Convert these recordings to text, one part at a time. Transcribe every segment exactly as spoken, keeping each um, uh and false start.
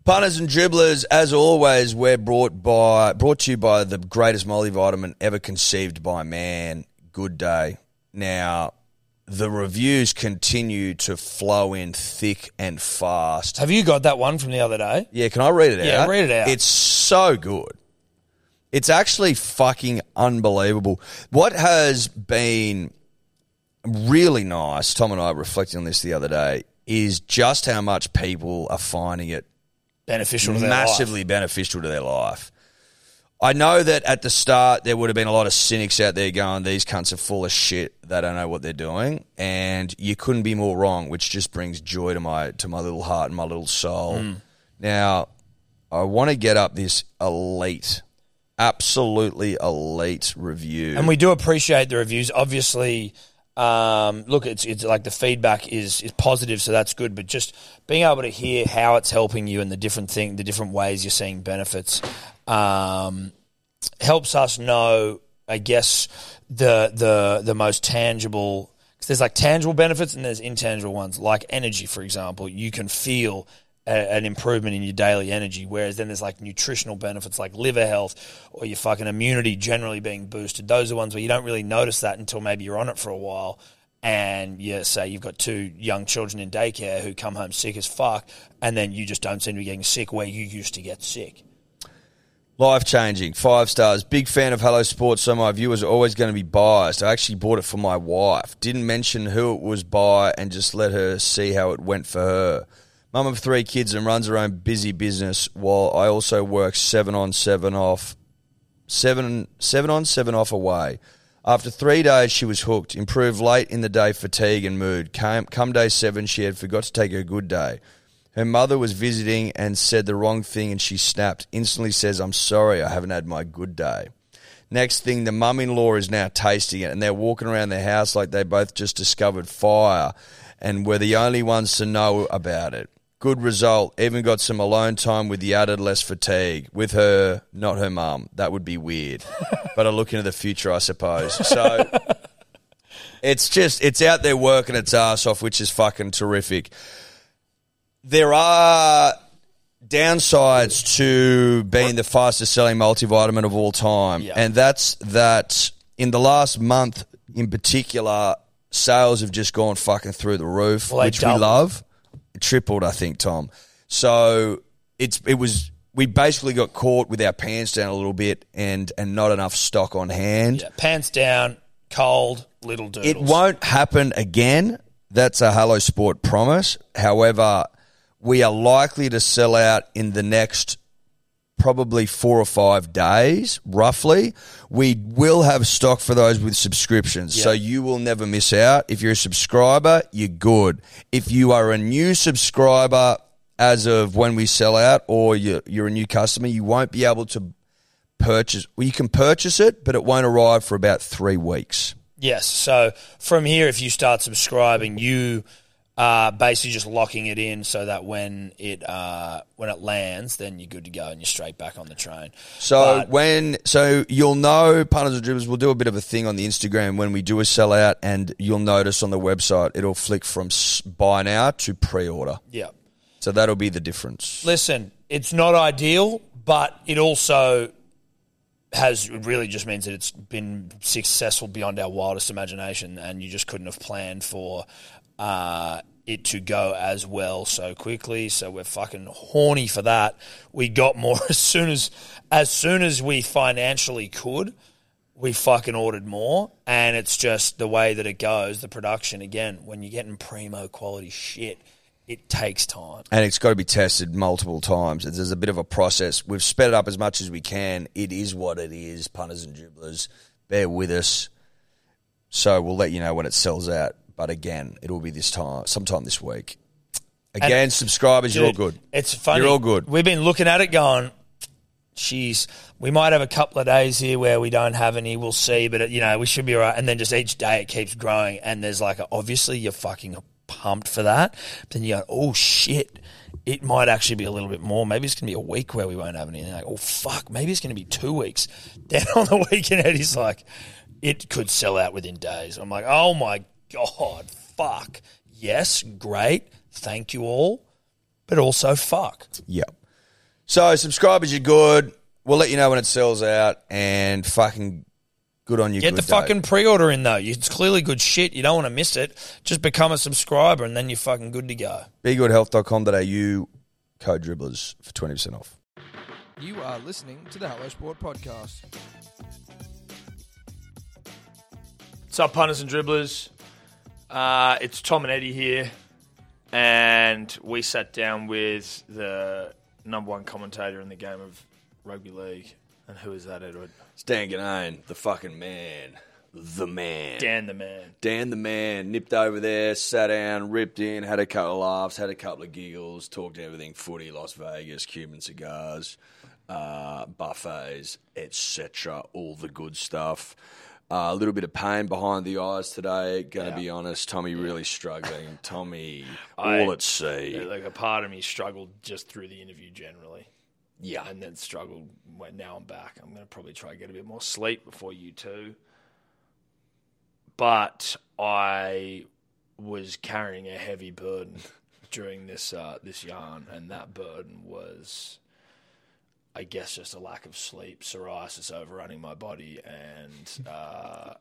Punters and dribblers, as always, we're brought by brought to you by the greatest multivitamin ever conceived by man, Good Day. Now, the reviews continue to flow in thick and fast. Have you got that one from the other day? Yeah, can I read it Yeah, out? read it out. It's so good. It's actually fucking unbelievable. What has been really nice, Tom and I were reflecting on this the other day, is just how much people are finding it Beneficial to their massively life. beneficial to their life. I know that at the start there would have been a lot of cynics out there going, these cunts are full of shit, they don't know what they're doing, and you couldn't be more wrong, which just brings joy to my to my little heart and my little soul. Mm. Now, I want to get up this elite, absolutely elite review. And we do appreciate the reviews. Obviously, um, look, it's it's like the feedback is is positive, so that's good. But just being able to hear how it's helping you and the different thing, the different ways you're seeing benefits, um, helps us know, I guess, the the the most tangible. Because there's like tangible benefits and there's intangible ones, like energy, for example. You can feel a, an improvement in your daily energy, whereas then there's like nutritional benefits like liver health or your fucking immunity generally being boosted. Those are ones where you don't really notice that until maybe you're on it for a while and you say you've got two young children in daycare who come home sick as fuck and then you just don't seem to be getting sick where you used to get sick. Life-changing, five stars. Big fan of Hello Sports, so my viewers are always going to be biased. I actually bought it for my wife. Didn't mention who it was by and just let her see how it went for her. Mum of three kids and runs her own busy business while I also work seven on, seven off, seven, seven on, seven off away. After three days, she was hooked. Improved late in the day fatigue and mood. Came, come day seven, she had forgot to take her good day. Her mother was visiting and said the wrong thing and she snapped. Instantly says, I'm sorry, I haven't had my good day. Next thing, the mum-in-law is now tasting it and they're walking around their house like they both just discovered fire and were the only ones to know about it. Good result. Even got some alone time with the added less fatigue. With her, not her mum. That would be weird. But I look into the future, I suppose. So it's just, it's out there working its ass off, which is fucking terrific. There are downsides to being the fastest selling multivitamin of all time. Yeah. And that's that in the last month in particular, sales have just gone fucking through the roof, well, which doubled. we love. Tripled, I think, Tom. So it's it was we basically got caught with our pants down a little bit and and not enough stock on hand. Yeah, pants down, cold, little doodles. It won't happen again. That's a Hello Sport promise. However, we are likely to sell out in the next probably four or five days, roughly. We will have stock for those with subscriptions, yeah. So you will never miss out. If you're a subscriber, you're good. If you are a new subscriber as of when we sell out or you're, you're a new customer, you won't be able to purchase. Well, you can purchase it, but it won't arrive for about three weeks. Yes, so from here, if you start subscribing, you Uh, basically just locking it in so that when it uh, when it lands, then you're good to go and you're straight back on the train. So but, when so you'll know, Punters and Dribblers, we'll do a bit of a thing on the Instagram when we do a sellout, and you'll notice on the website it'll flick from buy now to pre-order. Yeah. So that'll be the difference. Listen, it's not ideal, but it also has it really just means that it's been successful beyond our wildest imagination, and you just couldn't have planned for Uh, it to go as well so quickly. So we're fucking horny for that. We got more as soon as as soon as we financially could. We fucking ordered more, and it's just the way that it goes. The production, again, when you're getting primo quality shit, it takes time, and it's got to be tested multiple times. There's a bit of a process. We've sped it up as much as we can. It is what it is. Punters and Dribblers, bear with us. So we'll let you know when it sells out. But again, it will be this time, sometime this week. Again, and subscribers, dude, you're all good. It's funny. You're all good. We've been looking at it going, geez, we might have a couple of days here where we don't have any. We'll see, but, it, you know, we should be all right. And then just each day it keeps growing. And there's like, a, obviously you're fucking pumped for that. But then you go, oh, shit, it might actually be a little bit more. Maybe it's going to be a week where we won't have anything. Like, oh, fuck, maybe it's going to be two weeks. Then on the weekend, Eddie's like, it could sell out within days. I'm like, oh, my God, fuck. Yes, great. Thank you all. But also fuck. Yep. So subscribers, you're good. We'll let you know when it sells out, and fucking good on you. Get the fucking pre-order in, though. It's clearly good shit. You don't want to miss it. Just become a subscriber, and then you're fucking good to go. be good health dot com dot a u, code dribblers for twenty percent off. You are listening to the Hello Sport Podcast. What's up, punters and dribblers? Uh, it's Tom and Eddie here, and we sat down with the number one commentator in the game of rugby league. And who is that, Edward? It's Dan Ganane, the fucking man. The man. Dan the man. Dan the man. Nipped over there, sat down, ripped in, had a couple of laughs, had a couple of giggles, talked everything footy, Las Vegas, Cuban cigars, uh, buffets, et cetera. All the good stuff. Uh, a little bit of pain behind the eyes today, going to yeah. be honest. Tommy yeah. really struggling. Tommy, I, all at sea. Yeah, like a part of me struggled just through the interview generally. Yeah. And then struggled when now I'm back. I'm going to probably try to get a bit more sleep before you two. But I was carrying a heavy burden during this uh, this yarn, and that burden was, I guess, just a lack of sleep, psoriasis overrunning my body, and... Uh,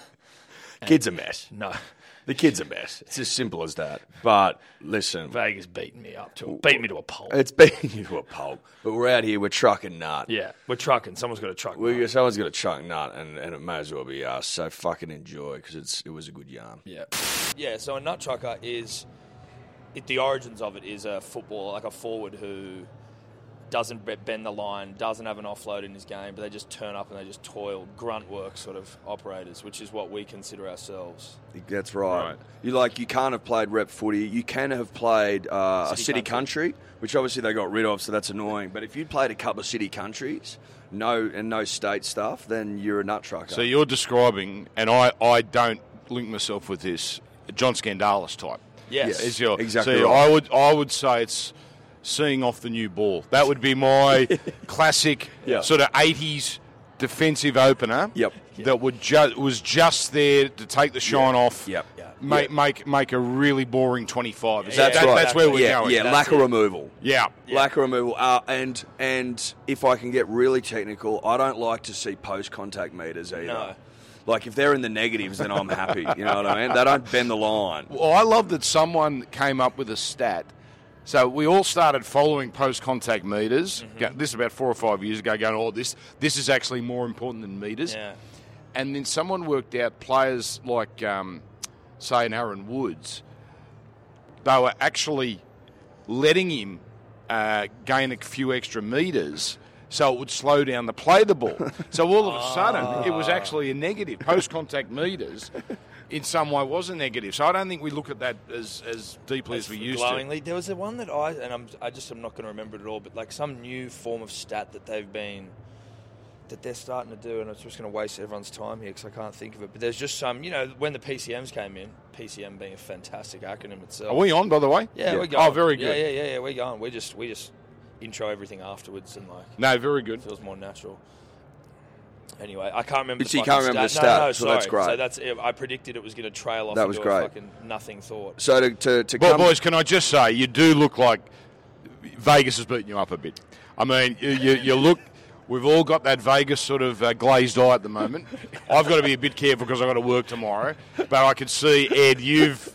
Kid's a mess. No. The kid's a mess. It's as simple as that. But listen, Vegas beating me up to beat me to a pulp. It's beating you to a pulp. But we're out here. We're trucking nut. Yeah, we're trucking. Someone's got to truck. We're, someone's got to truck nut, and, and it may as well be us. So fucking enjoy, because it's it was a good yarn. Yeah, yeah. So a nut trucker is, it, the origins of it is a footballer, like a forward who doesn't bend the line, doesn't have an offload in his game, but they just turn up and they just toil, grunt work sort of operators, which is what we consider ourselves. That's right. right. You like you can't have played rep footy. You can have played uh, city a city country. country, which obviously they got rid of, so that's annoying. But if you'd played a couple of city countries, no and no state stuff, then you're a nut trucker. So you're describing, and I, I don't link myself with this, John Skandalis type. Yes, yes is your, exactly. So right. I would I would say it's seeing off the new ball. That would be my classic yep. sort of eighties defensive opener. Yep. That would ju- was just there to take the shine yep. off. Yep. Yep. Make yep. make make a really boring twenty-five. That's that, right. That's where we're yeah, going. Yeah, that's lack it. of removal. Yeah. yeah. Lack of removal. Uh, and and if I can get really technical, I don't like to see post-contact meters either. No. Like, if they're in the negatives, then I'm happy. You know what I mean? They don't bend the line. Well, I love that someone came up with a stat. So we all started following post-contact meters. Mm-hmm. This is about four or five years ago, going, oh, this this is actually more important than meters. Yeah. And then someone worked out players like, um, say, an Aaron Woods, they were actually letting him uh, gain a few extra meters so it would slow down the play of the ball. So all of a sudden, oh. it was actually a negative. Post-contact meters in some way was a negative. So I don't think we look at that as, as deeply as, as we used glowingly. to. There was the one that I, and I'm, I just am not going to remember it at all, but like some new form of stat that they've been, that they're starting to do, and I'm just going to waste everyone's time here because I can't think of it. But there's just some, you know, when the P C Ms came in, P C M being a fantastic acronym itself. Are we on, by the way? Yeah, yeah. we're going. Oh, very good. Yeah, yeah, yeah, yeah, we're going. We just, we just intro everything afterwards and like. No, very good. It feels more natural. Anyway, I can't remember. So the you can't remember stat. the stat. No, no, so sorry. that's great. So that's it. I predicted it was going to trail off. That into was a great. Fucking nothing thought. So to to, to well, come, boys, can I just say you do look like Vegas has beaten you up a bit. I mean, you, you, you look. We've all got that Vegas sort of uh, glazed eye at the moment. I've got to be a bit careful because I've got to work tomorrow. But I can see, Ed, you've...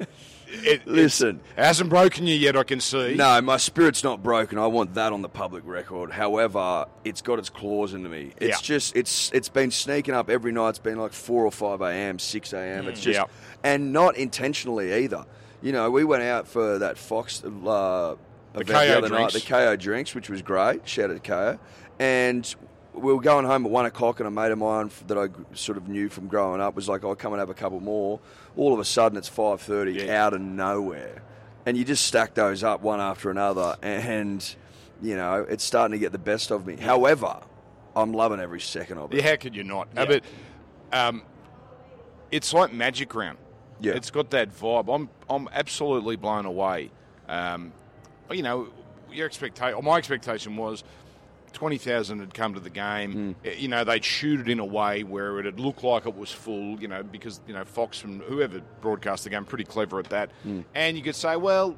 It, Listen. It hasn't broken you yet, I can see. No, my spirit's not broken. I want that on the public record. However, it's got its claws into me. It's yeah. just, it's it's been sneaking up every night. It's been like four or five a.m., six a.m. It's just, yeah. and not intentionally either. You know, we went out for that Fox uh, the event K O the other drinks. night, the K O drinks, which was great. Shout out to K O. And we were going home at one o'clock, and a mate of mine that I sort of knew from growing up was like, "I'll come and have a couple more." All of a sudden, it's five thirty yeah. out of nowhere, and you just stack those up one after another, and you know it's starting to get the best of me. However, I'm loving every second of it. Yeah, how could you not? Yeah. But um, it's like Magic Round. Yeah, it's got that vibe. I'm I'm absolutely blown away. Um, you know, your expectation, my expectation was twenty thousand had come to the game. Mm. You know, they'd shoot it in a way where it'd look like it was full, you know, because, you know, Fox and whoever broadcast the game, pretty clever at that. Mm. And you could say, well,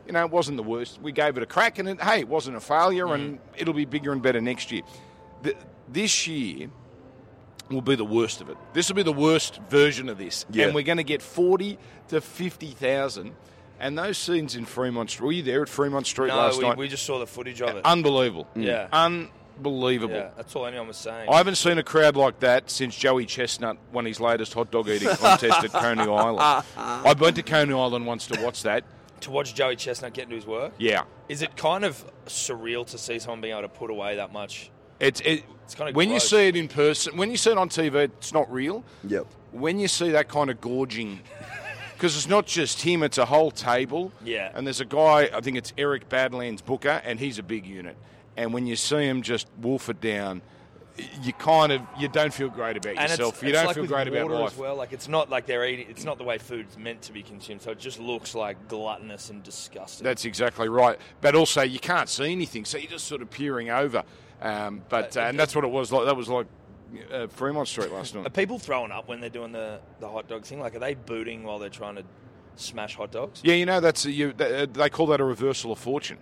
you know, it wasn't the worst. We gave it a crack, and it, hey, it wasn't a failure, mm. and it'll be bigger and better next year. The, this year will be the worst of it. This will be the worst version of this, yeah. and we're going to get forty to fifty thousand. And those scenes in Fremont Street, were you there at Fremont Street no, last we, night? we just saw the footage of it. Unbelievable. Mm. Yeah. Unbelievable. Yeah, that's all anyone was saying. I haven't seen a crowd like that since Joey Chestnut won his latest hot dog eating contest at Coney Island. I went to Coney Island once to watch that. To watch Joey Chestnut get into his work? Yeah. Is it kind of surreal to see someone being able to put away that much? It's, it, it's kind of when gross. you see it in person, when you see it on T V, it's not real. Yep. When you see that kind of gorging, because it's not just him, it's a whole table. Yeah. And there's a guy, I think it's Eric Badlands Booker, and he's a big unit. And when you see him just wolf it down, you kind of you don't feel great about and yourself. It's, you it's don't like feel with great about water life. As well, like it's not like they're eating. It's not the way food's meant to be consumed. So it just looks like gluttonous and disgusting. That's exactly right. But also you can't see anything, so you're just sort of peering over. Um, but uh, and that's what it was like. That was like uh, Fremont Street last night. Are people throwing up when they're doing the, the hot dog thing? Like, are they booting while they're trying to smash hot dogs? Yeah, you know that's a, you, they call that a reversal of fortune.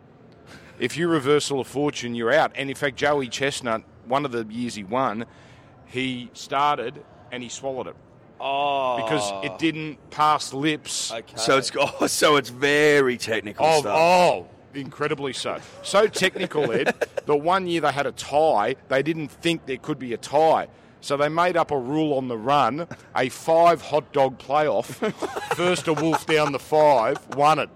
If you reversal of fortune, you're out. And in fact, Joey Chestnut, one of the years he won, he started and he swallowed it. Oh, because it didn't pass lips. Okay. So it's oh, so it's very technical oh, stuff. Oh, incredibly so. So technical, Ed, that one year they had a tie. They didn't think there could be a tie. So they made up a rule on the run, a five hot dog playoff. First a wolf down the five, won it.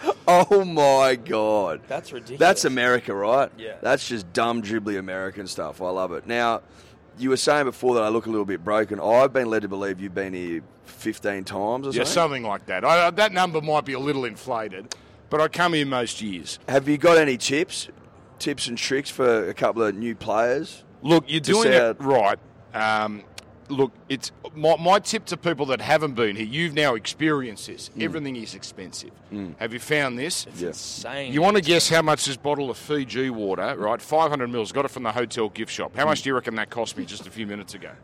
Oh, my God. That's ridiculous. That's America, right? Yeah. That's just dumb, dribbly American stuff. I love it. Now, you were saying before that I look a little bit broken. I've been led to believe you've been here fifteen times or something? Yeah, something like that. I, that number might be a little inflated, but I come here most years. Have you got any tips, tips and tricks for a couple of new players? Look, you're doing say- it right. Um, look, it's my, my tip to people that haven't been here. You've now experienced this. Mm. Everything is expensive. Mm. Have you found this? It's yeah. insane. You want to guess how much this bottle of Fiji water, right? five hundred mils. Got it from the hotel gift shop. How mm. much do you reckon that cost me just a few minutes ago?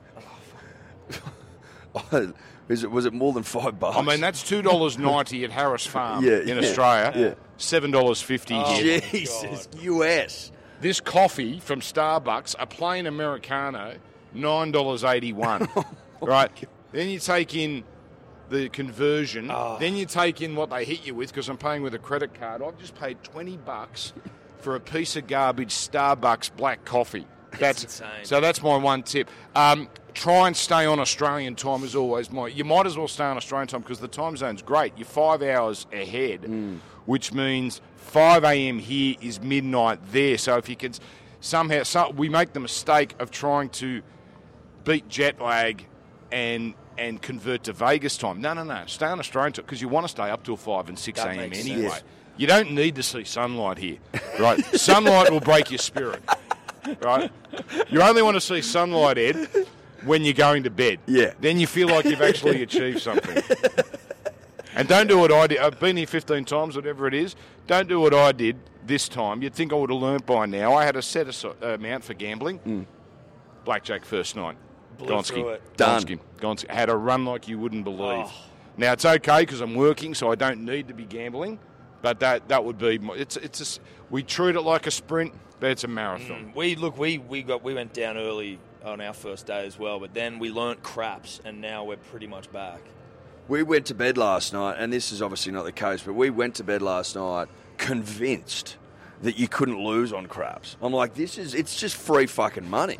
Is it, was it more than five bucks? I mean, that's two dollars ninety at Harris Farm yeah, in yeah, Australia. Yeah. seven dollars fifty oh, here. Jesus, U S. This coffee from Starbucks, a plain Americano, nine dollars eighty-one. oh right? Then you take in the conversion. Oh. Then you take in what they hit you with, because I'm paying with a credit card. I've just paid twenty bucks for a piece of garbage Starbucks black coffee. That's, that's insane. So that's my one tip. Um, try and stay on Australian time is always my... You might as well stay on Australian time because the time zone's great. You're five hours ahead, mm. which means five a.m. here is midnight there. So if you can somehow... So we make the mistake of trying to beat jet lag and and convert to Vegas time. No, no, no. Stay on Australian time because you want to stay up till five and six a.m. anyway. Sense. You don't need to see sunlight here, right? Sunlight will break your spirit. Right? You only want to see sunlight, Ed, when you're going to bed. Yeah. Then you feel like you've actually achieved something. And don't do what I did. I've been here fifteen times, whatever it is. Don't do what I did this time. You'd think I would have learnt by now. I had a set amount for gambling. Mm. Blackjack first night. Gonski. Done. Gonski. Gonski. Had a run like you wouldn't believe. Oh. Now, it's okay because I'm working, so I don't need to be gambling. But that that would be... My, it's it's a, we treat it like a sprint. But it's a marathon. Mm, we look, we we got we went down early on our first day as well, but then we learnt craps, and now we're pretty much back. We went to bed last night, and this is obviously not the case, but we went to bed last night convinced that you couldn't lose on craps. I'm like, this is it's just free fucking money.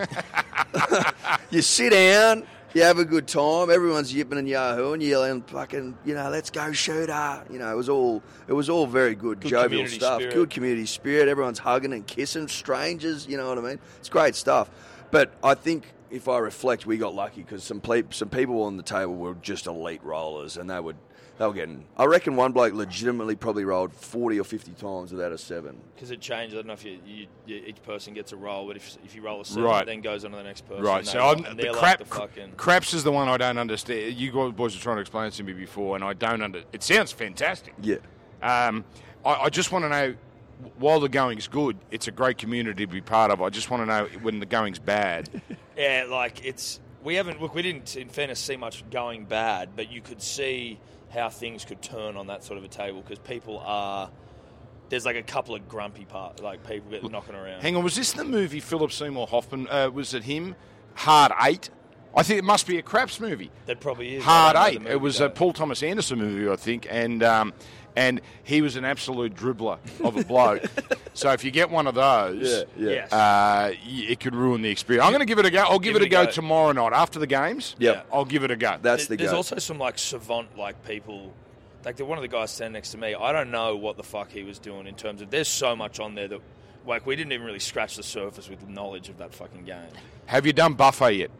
You sit down. You have a good time. Everyone's yipping and yahooing, yelling, "Fucking, you know, let's go shooter!" You know, it was all it was all very good, good jovial stuff. Spirit. Good community spirit. Everyone's hugging and kissing strangers. You know what I mean? It's great stuff. But I think if I reflect, we got lucky because some ple- some people on the table were just elite rollers, and they would they were getting. I reckon one bloke legitimately probably rolled forty or fifty times without a seven. Because it changed. I don't know if you, you, you, each person gets a roll, but if if you roll a seven, right. it then goes on to the next person. Right. So I'm, and the like crap the fucking... craps is the one I don't understand. You boys were trying to explain it to me before, and I don't under. It sounds fantastic. Yeah. Um, I, I just want to know. While the going's good, it's a great community to be part of. I just want to know when the going's bad. Yeah, like it's we haven't look. We didn't, in fairness, see much going bad, but you could see how things could turn on that sort of a table because people are there's like a couple of grumpy part, like people get knocking around. Hang on, was this the movie Philip Seymour Hoffman? Uh, was it him? Hard Eight? I think it must be a craps movie. That probably is. Hard I don't know Eight. the movie, It was though. a Paul Thomas Anderson movie, I think, and um, and he was an absolute dribbler of a bloke. So if you get one of those, yeah. Yes. uh, y- it could ruin the experience. I'm going to give it a go. I'll give, Give it a it go, a go. tomorrow night after the games. Yep. I'll give it a go. That's the There's go. also some like savant like people. Like the, one of the guys standing next to me, I don't know what the fuck he was doing in terms of. There's so much on there that, like, we didn't even really scratch the surface with knowledge of that fucking game. Have you done buffet yet?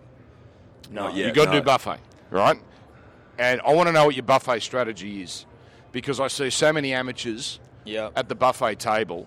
No, Not yet. You've got to no. do buffet, right? And I want to know what your buffet strategy is, because I see so many amateurs Yeah. at the buffet table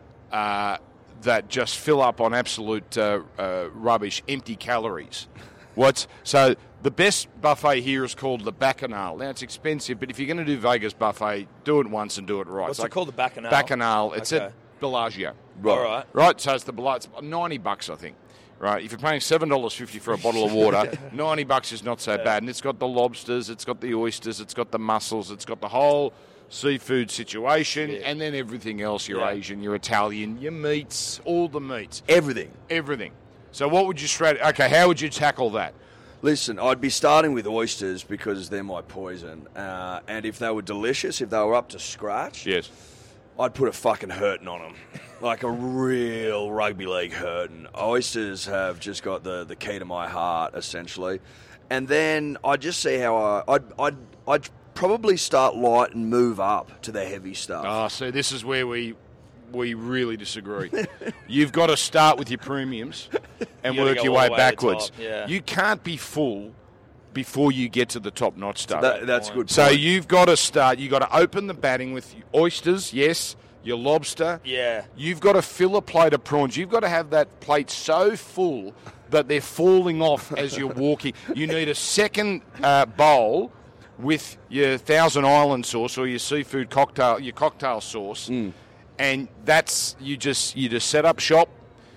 uh, that just fill up on absolute uh, uh, rubbish, empty calories. What's so the best buffet here is called the Bacchanal. Now it's expensive, but if you're going to do Vegas buffet, do it once and do it right. What's It's it called? The Bacchanal? Bacchanal. It's Okay. at Bellagio. All right. Right, so it's the Bellagio. It's ninety bucks, I think. Right, if you're paying seven dollars fifty for a bottle of water, ninety bucks is not so bad. And it's got the lobsters, it's got the oysters, it's got the mussels, it's got the whole seafood situation, Yeah. and then everything else. Your Yeah. Asian, your Italian, your meats, all the meats, Everything. everything. So what would you strat? Okay, how would you tackle that? Listen, I'd be starting with oysters because they're my poison. Uh, and if they were delicious, if they were up to scratch, Yes. I'd put a fucking hurting on them. Like a real rugby league hurting. Oysters have just got the, the key to my heart, essentially. And then I'd just see how I... I'd, I'd, I'd probably start light and move up to the heavy stuff. Oh, see, this is where we we really disagree. You've got to start with your premiums and You gotta work go your all way the way to the backwards. top, yeah. You can't be full before you get to the top notch stuff. That- that's good. So point. you've got to start. You've got to open the batting with oysters, yes, your lobster. Yeah. You've got to fill a plate of prawns. You've got to have that plate so full that they're falling off as you're walking. You need a second uh, bowl with your Thousand Island sauce or your seafood cocktail, your cocktail sauce, Mm. and that's you just you just set up shop.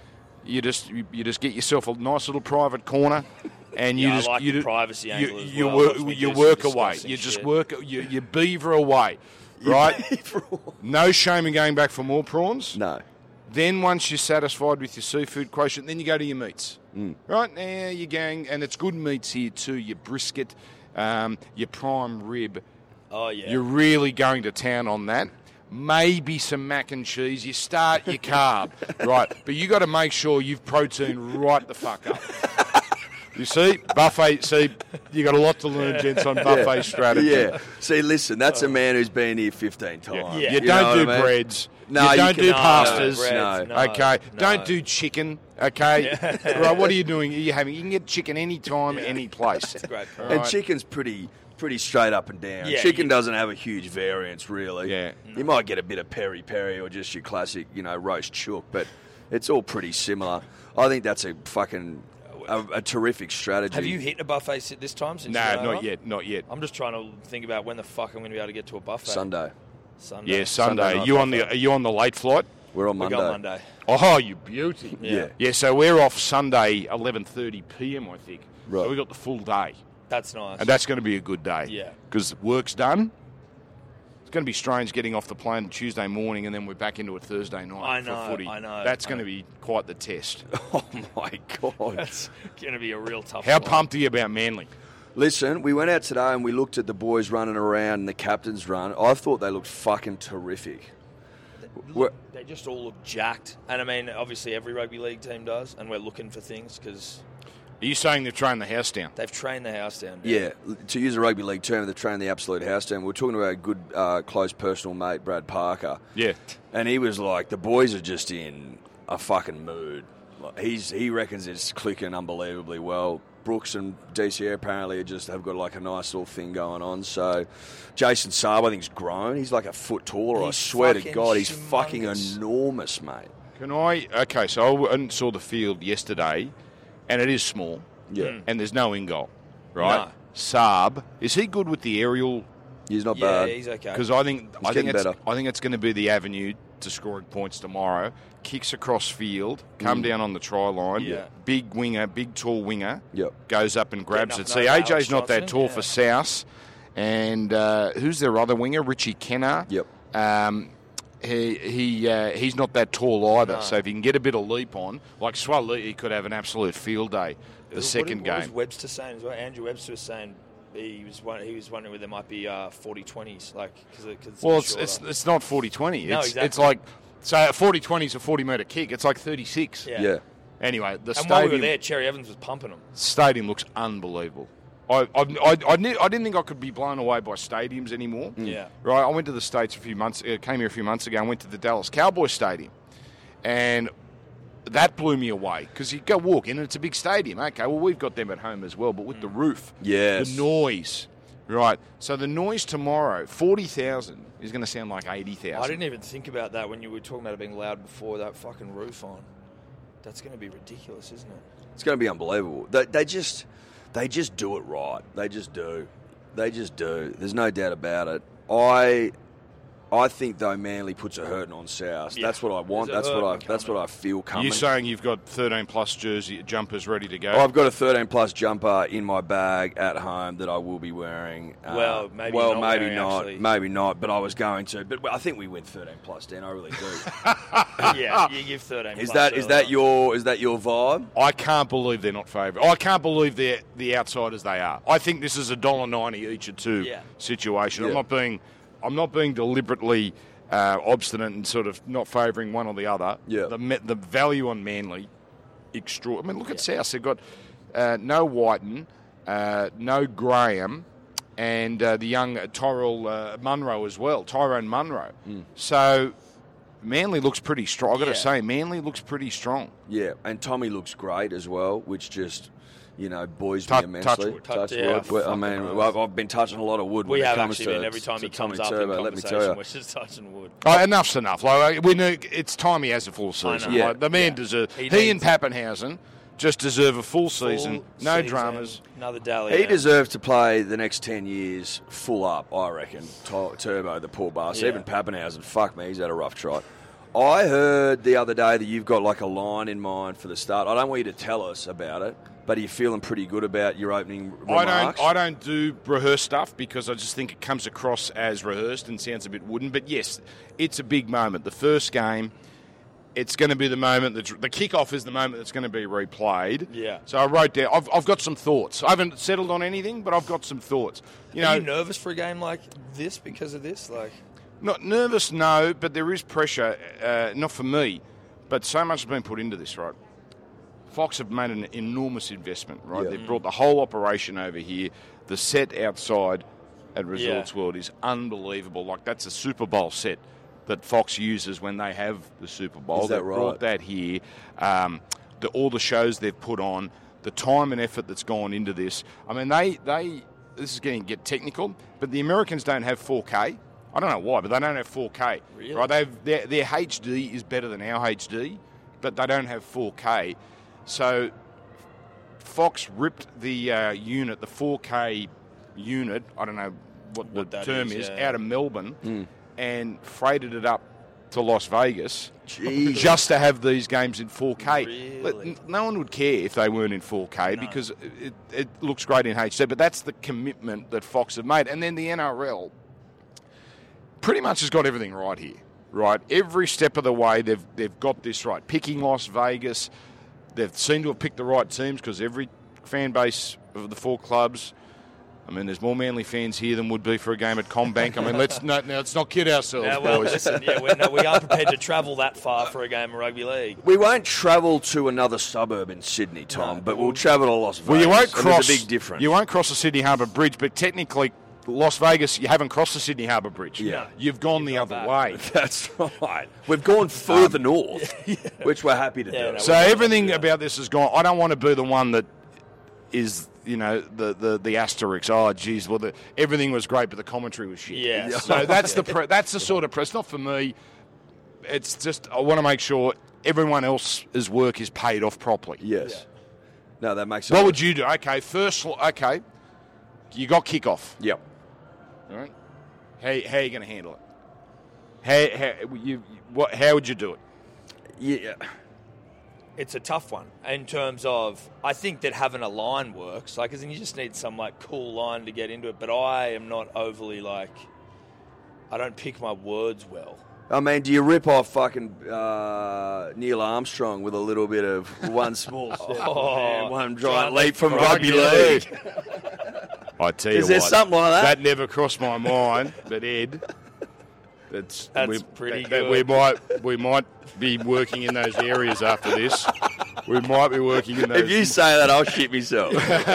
You just you, you just get yourself a nice little private corner. And you Yeah, I just like you the do- privacy you, angle as you well. work Watch me you do some work away. disgusting You just shit. work you, you beaver away, right? No shame in going back for more prawns. No. Then once you're satisfied with your seafood quotient, then you go to your meats. Mm. Right now you're going, and it's good meats here too. Your brisket, um, your prime rib. Oh, yeah. You're really going to town on that. Maybe some mac and cheese. You start your carb, right? But you got to make sure you've protein right the fuck up. You see, buffet. See, you got a lot to learn, gents, on buffet strategy. Yeah. See, listen, that's a man who's been here fifteen times. Yeah. You, know don't what do I mean? breads. No, you you don't can- do no, pastas. breads, no. no, Okay, no. don't do chicken. Okay, right? What are you doing? Are you having? You can get chicken anytime, any place. That's a great point. And Right. chicken's pretty pretty straight up and down. Yeah, Chicken you- doesn't have a huge variance, really. Yeah. You might get a bit of peri peri or just your classic, you know, roast chook, but it's all pretty similar. I think that's a fucking a, a terrific strategy. Have you hit a buffet sit this time since No, you've been not over? yet, not yet. I'm just trying to think about when the fuck I'm going to be able to get to a buffet. Sunday? Sunday. Yeah, Sunday. Sunday night you on the? buffet. Are you on the late flight? We're on We Monday. got Monday. Oh, you beauty. Yeah. Yeah, so we're off Sunday, eleven thirty p.m. I think. Right. So we got the full day, That's nice. and that's going to be a good day. Yeah. because work's done. It's going to be strange getting off the plane Tuesday morning and then we're back into it Thursday night I for know, footy. I know, That's I going to know. be quite the test. Oh my god! That's going to be a real tough How one. pumped are you about Manly? Listen, we went out today and we looked at the boys running around and the captain's run. I thought they looked fucking terrific. We're- Look, they just all look jacked. And I mean, obviously every rugby league team does, and we're looking for things because Are you saying they've trained the house down? they've trained the house down. Yeah, to use a rugby league term, they're training the absolute house down. We were talking to our good, uh, close personal mate, Brad Parker. Yeah. And he was like, the boys are just in a fucking mood. Like, He's He reckons it's clicking unbelievably well. Brooks and D C A apparently just have got like a nice little thing going on. So Jason Saab, I think, has grown. He's like a foot taller. I He's swear to fucking God, he's fucking humongous. enormous, mate. Can I? Okay, so I went and saw the field yesterday, and it is small. Yeah. And there's no in goal, right? No. Saab, is he good with the aerial? He's not Yeah, bad. he's okay. Because I think I think getting it's, better. I think it's going to be the avenue to scoring points tomorrow. Kicks across field, come down on the try line. Yeah. Big winger, big tall winger. Yep. Goes up and grabs Getting it. up See, and over A J's Alex not that Johnson, tall yeah. for South. And uh, who's their other winger? Richie Kenner. Yep. Um, he he uh, he's not that tall either. No. So if you can get a bit of leap on, like Swallow, he could have an absolute field day the What- second what, what was game. Webster saying as well? Andrew Webster was saying he was one, he was wondering whether there might be uh, forty twenties, like because it, it's Well, a bit it's, it's shorter. it's not forty twenty. No, it's, exactly. it's like, so a forty twenty is a forty metre kick. It's like thirty-six. yeah. Yeah. Anyway, the And while we were stadium, there, Cherry Evans was pumping them. stadium looks unbelievable. I I, I, I, knew, I didn't think I could be blown away by stadiums anymore. Yeah. Right, I went to the States a few months, uh, came here a few months ago, and went to the Dallas Cowboys Stadium. And that blew me away because you go walk in and it's a big stadium. Okay, well, we've got them at home as well, but with the roof. Yes. The noise. Right, so the noise tomorrow, forty thousand, is going to sound like eighty thousand. I didn't even think about that when you were talking about it being loud before, that fucking roof on. That's going to be ridiculous, isn't it? It's going to be unbelievable. They, they just, they just do it right. They just do. They just do. There's no doubt about it. I, I think though Manly puts a hurting on South. Yeah. That's what I want. There's a That's what I. hurting That's what coming. I feel coming. You saying you've got thirteen plus jersey jumpers ready to go? Oh, I've got a thirteen plus jumper in my bag at home that I will be wearing. Uh, Well, maybe well, not maybe wearing, not, actually. maybe not. But I was going to. But I think we win thirteen plus, Dan. I really do. Yeah, you give thirteen. is plus that is earlier. that your is that your vibe? I can't believe they're not favourite. I can't believe they're the outsiders they are. I think this is a dollar ninety each or two Yeah. situation. I'm Yeah. not being, I'm not being deliberately uh, obstinate and sort of not favouring one or the other. Yeah. The me- the value on Manly, extra. I mean, look at South. They've got uh, no Whiten, uh, no Graham, and uh, the young Tyrell uh, Munro as well, Tyrone Munro. So Manly looks pretty strong. I've got Yeah. to say, Manly looks pretty strong. Yeah, and Tommy looks great as well, which just, you know, buoys Touch- me touch immensely. wood. Touch- yeah, wood. Well, I fucking mean, right. well, I've, I've been touching a lot of wood We when have it comes actually to, been every time to he Tommy comes up Turbo, in let me tell conversation, you. we're just touching wood. Oh, enough's enough. Like, we know it's time he has a full season. know. Yeah. Like, the man Yeah. deserves. He He, needs- and Pappenhausen just deserve a full season. Full no season, dramas. Another dally. He deserves to play the next ten years full up, I reckon. Tur- Turbo, the poor bastard. Yeah. Even Pappenhausen, fuck me, he's had a rough trot. I heard the other day that you've got like a line in mind for the start. I don't want you to tell us about it, but are you feeling pretty good about your opening I remarks? don't. I don't do rehearsed stuff because I just think it comes across as rehearsed and sounds a bit wooden. But yes, it's a big moment. The first game, it's going to be the moment that the kickoff is the moment that's going to be replayed. Yeah. So I wrote down. I've, I've got some thoughts. I haven't settled on anything, but I've got some thoughts. You know, Are you nervous for a game like this because of this? Like, Not nervous, no, but there is pressure, uh, not for me, but so much has been put into this, right? Fox have made an enormous investment, right? Yeah. They've brought the whole operation over here. The set outside at Resorts Yeah. World is unbelievable. Like, that's a Super Bowl set that Fox uses when they have the Super Bowl. Is that They've right? brought that here. Um, the, all the shows they've put on, the time and effort that's gone into this. I mean, they, they this is getting get technical, but the Americans don't have four K. I don't know why, but they don't have four K. Really? Right? They've, their, their H D is better than our H D, but they don't have four K. So Fox ripped the uh, unit, the four K unit, I don't know what, What the that term is, is, yeah. out of Melbourne and freighted it up to Las Vegas Jeez. just to have these games in four K. Really? But n- no one would care if they weren't in four K because it, it looks great in H D, but that's the commitment that Fox have made. And then the N R L pretty much has got everything right here, right? Every step of the way, they've they've got this right. Picking Las Vegas, they've seemed to have picked the right teams because every fan base of the four clubs, I mean, there's more Manly fans here than would be for a game at CommBank. I mean, let's not, now let's not kid ourselves, now, well, boys. listen, yeah, we're, no, we aren't prepared to travel that far for a game of rugby league. We won't travel to another suburb in Sydney, Tom, No, but we'll- we'll travel to Las Vegas. Well, you won't and cross. There's a big difference. You won't cross the Sydney Harbour Bridge, but technically, Las Vegas, you haven't crossed the Sydney Harbour Bridge. Yeah. You've gone You've the gone other back. way. That's right. We've gone further north, which we're happy to Yeah, do. no, So we've gone everything yeah. about this has gone. I don't want to be the one that is, you know, the the, the asterisk. Oh, geez, well, the, everything was great, but the commentary was shit. Yeah. So that's the pre- that's the sort of press. Not for me. It's just I want to make sure everyone else's work is paid off properly. Yes. No, that makes sense. What would you do? Okay, first, okay, you got kickoff. Yep. All right. How, how are you going to handle it? How, how, you, what, how would you do it? Yeah. It's a tough one in terms of I think that having a line works, like, as in you just need some like cool line to get into it. But I am not overly like I don't pick my words well. I mean, do you rip off fucking uh, Neil Armstrong with a little bit of one small step Oh, and one giant giant leap leap from from rugby rugby league? I tell you Is there what, something like that? That never crossed my mind, but Ed, that's That's we, pretty that, that good. we might we might be working in those areas after this. We might be working in those. If you say that, I'll shit myself.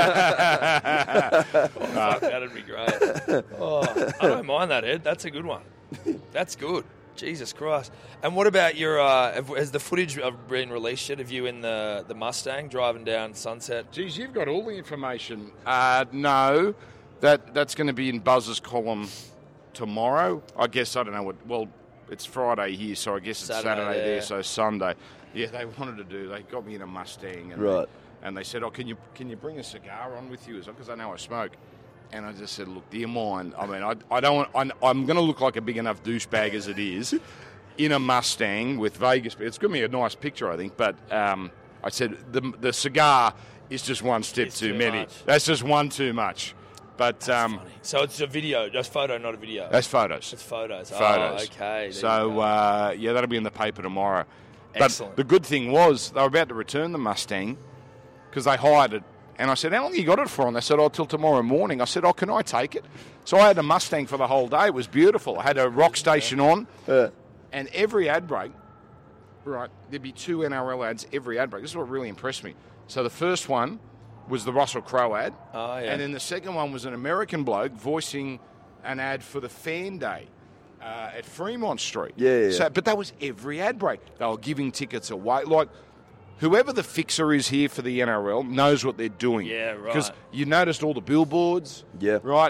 Fuck, that'd be great. Oh, I don't mind that, Ed. That's a good one. That's good. Jesus Christ. And what about your, uh, have- has the footage uh, been released yet of you in the, the Mustang driving down Sunset? Geez, you've got all the information. Uh, no, that that's going to be in Buzz's column tomorrow. I guess, I don't know what, well, it's Friday here, so I guess it's Saturday Saturday, there, there. so Sunday. Yeah, they wanted to do, they got me in a Mustang. And Right. They, and they said, oh, can you can you bring a cigar on with you? Because I know I smoke. And I just said, look, do you mind? I mean, I, I don't want, I'm, I'm going to look like a big enough douchebag as it is in a Mustang with Vegas. It's going to be a nice picture, I think. But um, I said, the, the cigar is just one step It's too, too many. much. That's just one too much. But um, So it's a video, just photo, not a video. that's photos. It's photos. Photos. Oh, okay. There you So, go. uh, yeah, that'll be in the paper tomorrow. Excellent. But the good thing was they were about to return the Mustang because they hired it. And I said, how long you got it for? And they said, oh, till tomorrow morning. I said, oh, can I take it? So I had a Mustang for the whole day. It was beautiful. I had a rock station on. Yeah. And every ad break, right, there'd be two N R L ads every ad break. This is what really impressed me. So the first one was the Russell Crowe ad. Oh, yeah. And then the second one was an American bloke voicing an ad for the Fan Day uh, at Fremont Street. Yeah, yeah, yeah. So, but that was every ad break. They were giving tickets away. Like, whoever the fixer is here for the N R L knows what they're doing. Yeah, right. Because you noticed all the billboards. Yeah. Right?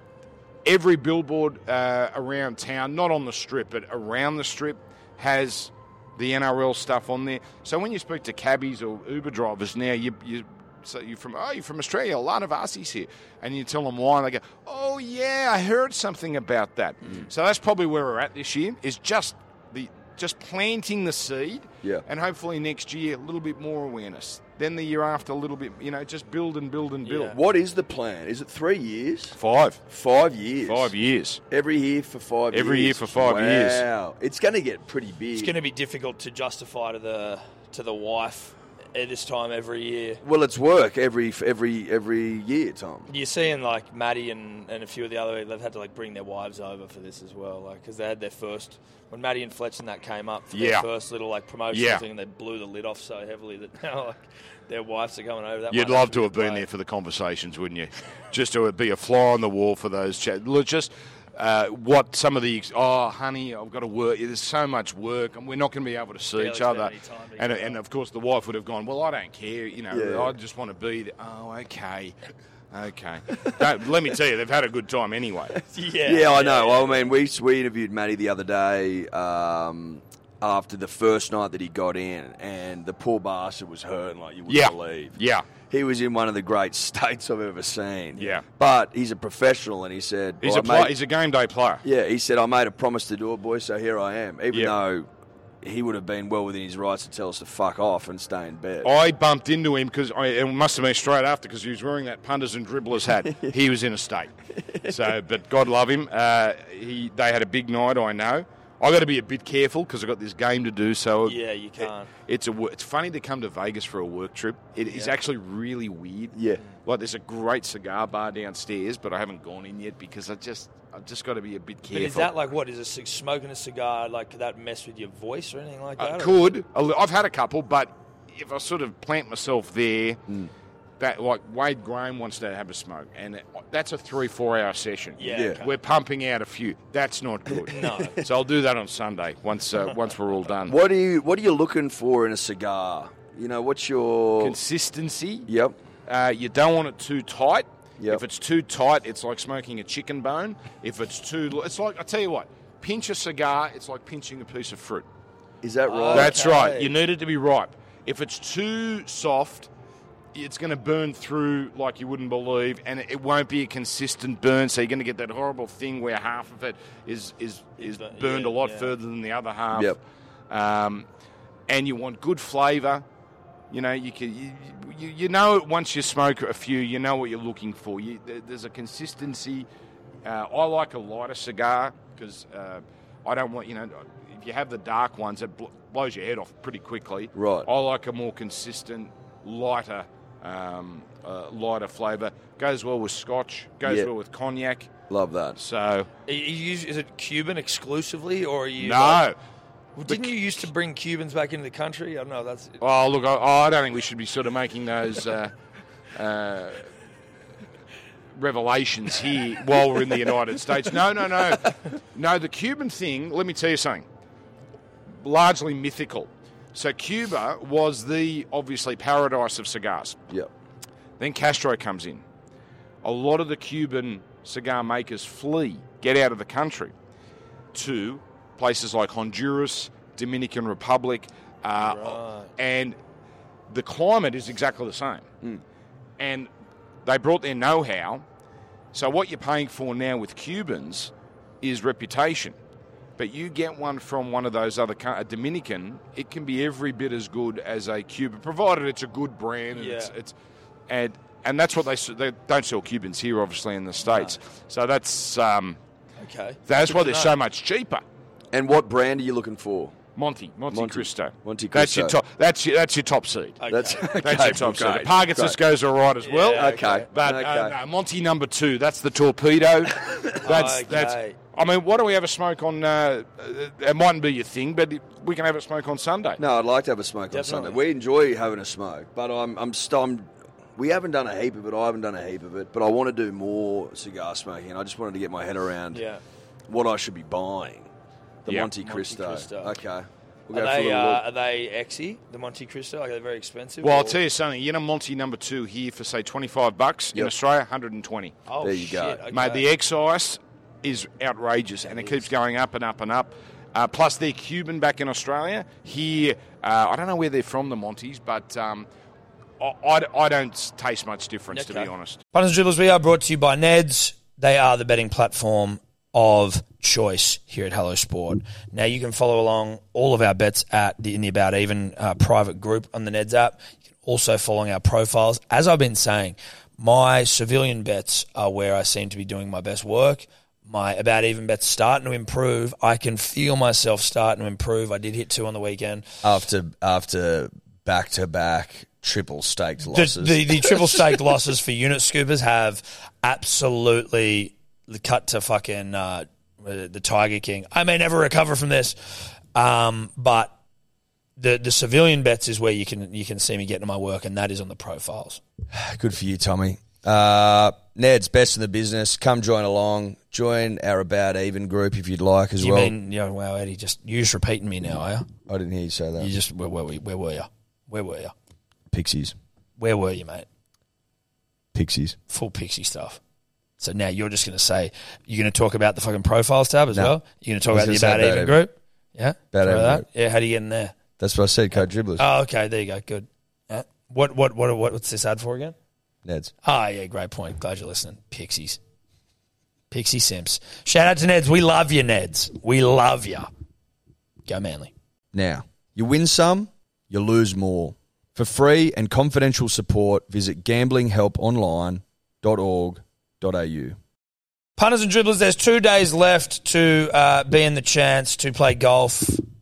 Every billboard uh, around town, not on the strip, but around the strip, has the N R L stuff on there. So when you speak to cabbies or Uber drivers now, you you so you're from oh you're from Australia, a lot of Aussies here, and you tell them why, and they go, oh yeah, I heard something about that. Mm. So that's probably where we're at this year. Is just the just planting the seed, Yeah. and hopefully next year a little bit more awareness. Then the year after a little bit, you know, just build and build and build. Yeah. What is the plan? Is it three years? Five, Five years. five years. Every year for five years. Every year for five wow. years. Wow. It's going to get pretty big. It's going to be difficult to justify to the to the wife at this time every year. Well, it's work every every every year, Tom. You're seeing like Maddie and, and a few of the other, they've had to like bring their wives over for this as well, like because they had their first when Maddie and Fletch and that came up for Yeah. their first little like promotional Yeah. thing, and they blew the lid off so heavily that now like their wives are coming over. That You'd might love actually to be have been great. there for the conversations, wouldn't you? Just to be a fly on the wall for those chats. Look, just uh, what some of the oh, honey, I've got to work. There's so much work, and we're not going to be able to see Barely each spend other. any time And, together. and of course, the wife would have gone, well, I don't care. You know, Yeah. I just want to be there. Oh, okay, okay. Don't, let me tell you, they've had a good time anyway. Yeah, Yeah, I know. Well, I mean, we we interviewed Matty the other day um, after the first night that he got in, and the poor bastard was hurting like you wouldn't Yeah, believe. yeah. He was in one of the great states I've ever seen. Yeah. But he's a professional, and he said, He's "Well, a I play, made- he's a game day player. Yeah, he said, I made a promise to do it, boy, so here I am. Even Yeah. though he would have been well within his rights to tell us to fuck off and stay in bed. I bumped into him because it must have been straight after because he was wearing that punters and dribblers hat. He was in a state. So, but God love him. Uh, he they had a big night. I know. I got to be a bit careful because I got this game to do. So Yeah, you can't. It, it's a wo- it's funny to come to Vegas for a work trip. It is Yeah. actually really weird. Yeah. Like there's a great cigar bar downstairs, but I haven't gone in yet because I just I've just got to be a bit careful. But is that like what? Is a cig- smoking a cigar like could that mess with your voice or anything like I that? or- could. A li- I've had a couple, but if I sort of plant myself there, that like Wade Graham wants to have a smoke, and it, that's a three, four hour session. Yeah, Yeah. okay. We're pumping out a few. That's not good. No. So I'll do that on Sunday once uh, once we're all done. What are you What are you looking for in a cigar? You know, what's your... Consistency. Yep. Uh, you don't want it too tight. Yep. If it's too tight, it's like smoking a chicken bone. If it's too, it's like I tell you what. Pinch a cigar. It's like pinching a piece of fruit. Is that Oh, right? That's Okay. right. You need it to be ripe. If it's too soft, it's going to burn through like you wouldn't believe, and it won't be a consistent burn. So you're going to get that horrible thing where half of it is is is bu- burned yeah, a lot yeah. further than the other half. Yep. Um, and you want good flavour. You know, you can you, you, you know it once you smoke a few. You know what you're looking for. You, there, there's a consistency. Uh, I like a lighter cigar because uh, I don't want you know. if you have the dark ones, it bl- blows your head off pretty quickly. Right. I like a more consistent, lighter, um, uh, lighter flavour. Goes well with Scotch. Goes Yep. well with cognac. Love that. So Are you use, is it Cuban exclusively, or are you? no. Like, well, didn't you used to bring Cubans back into the country? I don't know. That's Oh, look, I, I don't think we should be sort of making those uh, uh, revelations here while we're in the United States. No, no, no. No, the Cuban thing, let me tell you something, largely mythical. So Cuba was the, obviously, paradise of cigars. Yep. Then Castro comes in. A lot of the Cuban cigar makers flee, get out of the country to places like Honduras, Dominican Republic, uh, Right. and the climate is exactly the same. Mm. And they brought their know-how. So what you're paying for now with Cubans is reputation. But you get one from one of those other, co- a Dominican, it can be every bit as good as a Cuban, provided it's a good brand. And Yeah. it's, it's and and that's what they s- they don't sell Cubans here, obviously, in the States. So that's um, okay. that's Good why to they're know. so much cheaper. And what brand are you looking for? Monte, Monte, Monte. Cristo. Monte That's your Cristo. top. That's your that's your top seed. Okay. That's okay. That's your top seed. great, Pargatus great. goes all right as well. Yeah, Okay. But okay. uh, no, Monty number two, that's the torpedo. That's Okay. that's. I mean, why don't we have a smoke on? Uh, it mightn't be your thing, but we can have a smoke on Sunday. No, I'd like to have a smoke Definitely. on Sunday. We enjoy having a smoke, but I'm I'm, st- I'm we haven't done a heap of it. I haven't done a heap of it, but I want to do more cigar smoking. I just wanted to get my head around Yeah. what I should be buying. The Yeah. Monte Monte Cristo. Cristo. Okay. We'll Are go for a they little uh, look. are they exy, the Monte Cristo? Like, are they very expensive? Well, I'll or- tell you something. You know, Monty number two here for say twenty-five bucks in Yep. Australia, one hundred twenty. Oh, There you go. shit, okay. Mate, the excise is outrageous, and it keeps going up and up and up. Uh, plus, they're Cuban back in Australia. Here, uh, I don't know where they're from, the Monties, but um, I, I, I don't taste much difference, to be Okay. honest. Punters and Dribblers, we are brought to you by Neds. They are the betting platform of choice here at Hello Sport. Now, you can follow along all of our bets at the in the About Even uh, private group on the Neds app. You can also follow our profiles. As I've been saying, my civilian bets are where I seem to be doing my best work. My About Even bets starting to improve. I can feel myself starting to improve. I did hit two on the weekend. after after back to back triple staked The, losses. the, the triple stake losses for unit scoopers have absolutely cut to fucking uh, the Tiger King. I may never recover from this, um, but the the civilian bets is where you can you can see me getting to my work, and that is on the profiles. Good for you, Tommy. Uh, Ned's best in the business. Come join along. Join our About Even group if you'd like as You well. mean, you know, wow, Eddie, just you just repeating me now, are you? I didn't hear you say that. You just where were we? Where were you? Where were you? Pixies. Where were you, mate? Pixies. Full pixie stuff. So now you're just going to say you're going to talk about the fucking profiles tab as No. well. You're going to talk I was about the gonna say About About Even Even. group. Yeah, About Sorry Even that? group. Yeah, how do you get in there? That's what I said, Code Dribblers. Oh, okay, there you go. Good. Yeah. What what what what what's this ad for again? Ned's. Ah, yeah, great point. Glad you're listening. Pixies. Pixie Simps. Shout out to Neds. We love you, Neds. We love you. Go Manly. Now, you win some, you lose more. For free and confidential support, visit gambling help online dot org dot a u. Punters and dribblers, there's two days left to uh, be in the chance to play golf.